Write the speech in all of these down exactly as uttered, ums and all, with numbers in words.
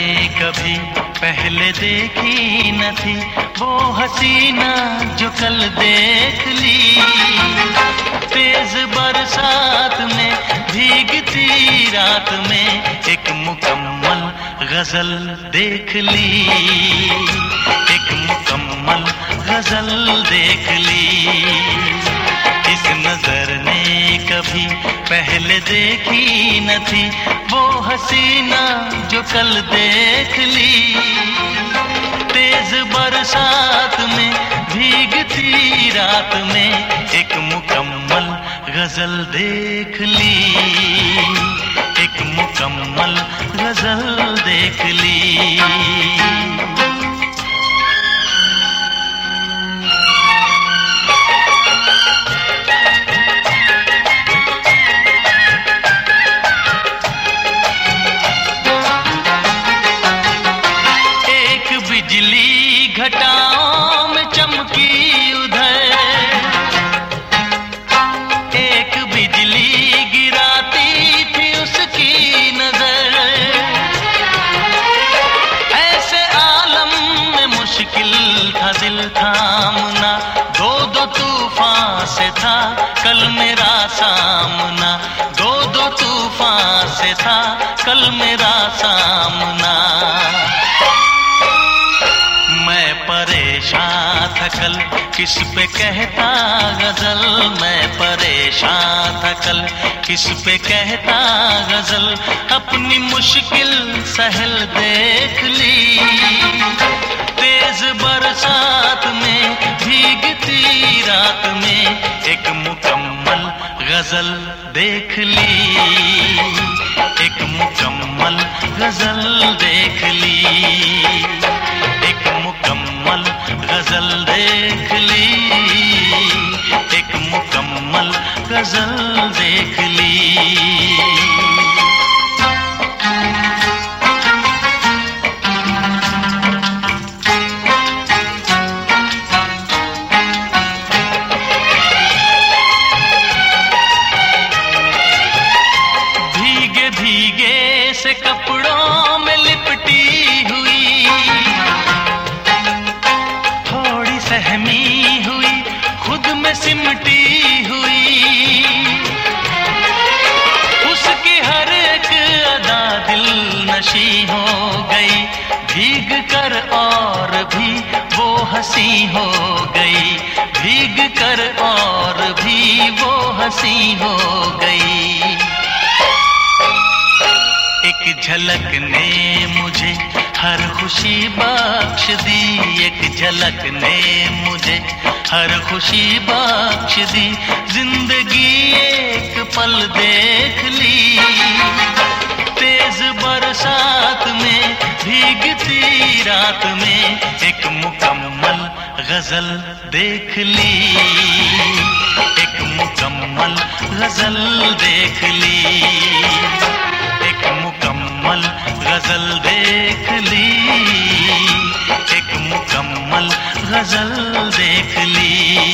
कभी पहले देखी न थी वो हसीना जो कल देख ली। तेज बरसात में भीगती रात में एक मुकम्मल गजल देख ली, एक मुकम्मल गजल देख ली। इस नजर ने कभी पहले देखी न थी वो हसीना जो कल देख ली। तेज बरसात में भीगती रात में एक मुकम्मल गजल देख ली, एक मुकम्मल गजल देख ली। बिजली घटाओं में चमकी उधर, एक बिजली गिराती थी उसकी नजर। ऐसे आलम में मुश्किल था दिल थामना, दो दो तूफान से था कल मेरा सामना, दो दो तूफान से था कल मेरा सामना। मैं परेशान था कल किस पे कहता गजल, मैं परेशान था कल किस पे कहता गजल। अपनी मुश्किल सहल देख ली, तेज बरसात में भीगती रात में एक मुकम्मल गजल देख ली, एक मुकम्मल गजल देख ली, एक मुकम्मल गजल देख ली, एक मुकम्मल गजल देख ली। भीगे भीगे से कपड़ों में लिपटी हुई, थोड़ी सहमी हुई खुद में सिमटी हुई। उसकी हर एक अदा दिल नशी हो गई, भीग कर और भी वो हंसी हो गई, भीग कर और भी वो हंसी हो गई। एक झलक ने मुझे हर खुशी बख्श दी, एक झलक ने मुझे हर खुशी बख्श दी। जिंदगी एक पल देख ली, तेज बरसात में भीगती रात में एक मुकम्मल गजल देख ली, एक मुकम्मल गजल देख ली, एक मुकम्मल गजल देख ली, एक मुकम्मल गजल देख ली।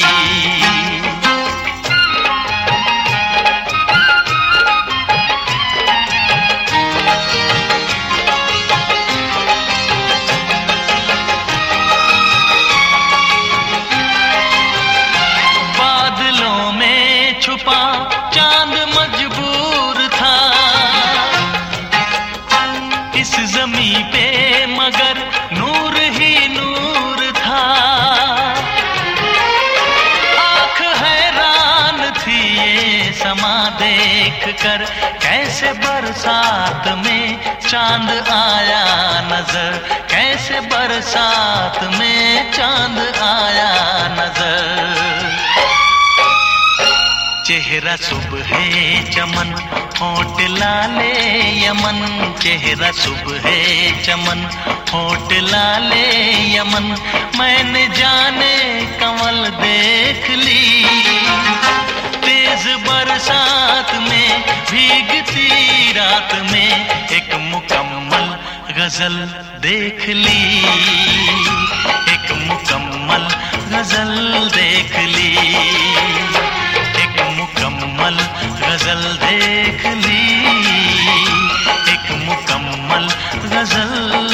बादलों में छुपा चांद मजबूर था इस जमी पे, मगर नूर ही नूर था। आँख हैरान थी ये समा देख कर, कैसे बरसात में चांद आया नजर, कैसे बरसात में चांद आया नजर। चेहरा सुबह चमन होठ लाले यमन, चेहरा सुबह चमन होठ लाले यमन। मैंने जाने कंवल देख ली, तेज बरसात में भीगती रात में एक मुकम्मल गजल देख ली, एक मुकम्मल गजल देख ली, एक मुकम्मल गजल देख ली, एक मुकम्मल गजल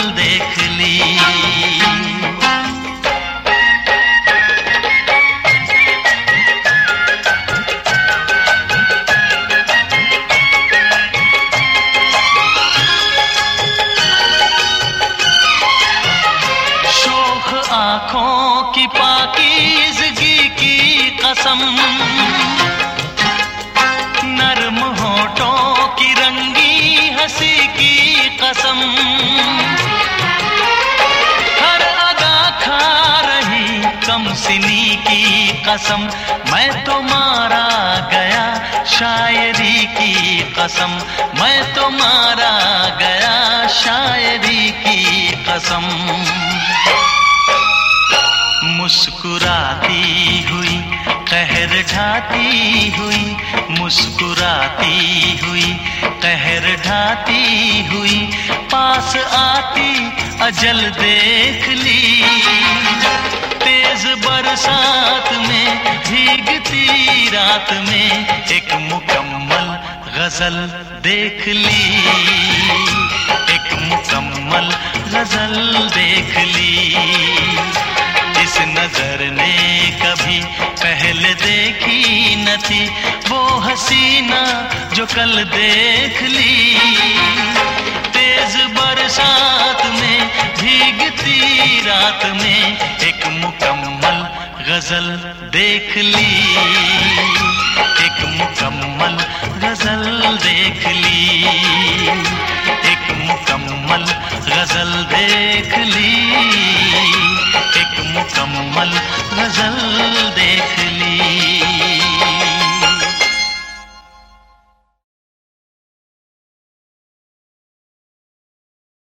कसम, नर्म होठों की रंगी हंसी की कसम, हर अदा खा रही कम सिनी की कसम, मैं तो मारा गया शायरी की कसम, मैं तो मारा गया शायरी की कसम। मुस्कुराती हुई कहर ढाती हुई, मुस्कुराती हुई कहर ढाती हुई, पास आती अजल देख ली, तेज बरसात में भीगती रात में एक मुकम्मल गजल देख ली, एक मुकम्मल गजल देख ली। इस नजर ने कभी पहले देखी न थी वो हसीना जो कल देख ली, तेज बरसात में भीगती रात में एक मुकम्मल गजल देख ली, एक मुकम्मल गजल देख ली, एक मुकम्मल गजल देख ली।